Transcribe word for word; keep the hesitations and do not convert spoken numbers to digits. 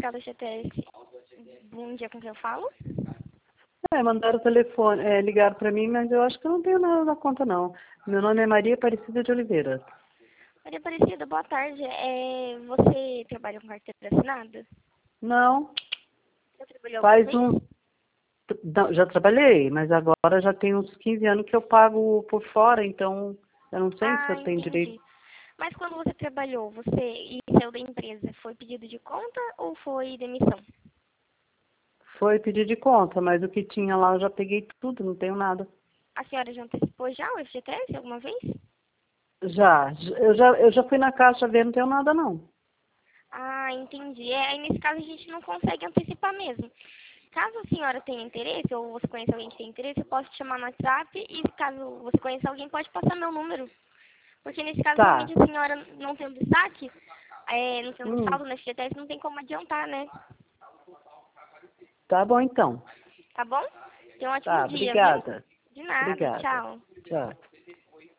central da F G T S. Bom dia, com quem eu falo? É, mandaram o telefone, é, ligaram para mim, mas eu acho que eu não tenho nada na conta, não. Meu nome é Maria Aparecida de Oliveira. Maria Aparecida, boa tarde. É, você trabalha com carteira assinada? Não, Já trabalhou alguma faz vez? um... não, já trabalhei, mas agora já tem uns quinze anos que eu pago por fora, então eu não sei se Ah, eu tenho direito. entendi. Mas quando você trabalhou, você e saiu da empresa, foi pedido de conta ou foi demissão? Foi pedir de conta, mas o que tinha lá eu já peguei tudo, não tenho nada. A senhora já antecipou já o F G T S alguma vez? Já, eu já, eu já fui na caixa ver, não tenho nada, não. Ah, entendi. É, aí nesse caso a gente não consegue antecipar mesmo. Caso a senhora tenha interesse, ou você conheça alguém que tenha interesse, eu posso te chamar no WhatsApp e caso você conheça alguém, pode passar meu número. Porque nesse caso, Tá. realmente, a senhora não tem um destaque, é, não tendo Hum, saldo no F G T S, não tem como adiantar, né? tá bom então. Tá bom? Tenha um ótimo Tá, dia, viu? obrigada. De nada, Obrigada. tchau. Tchau.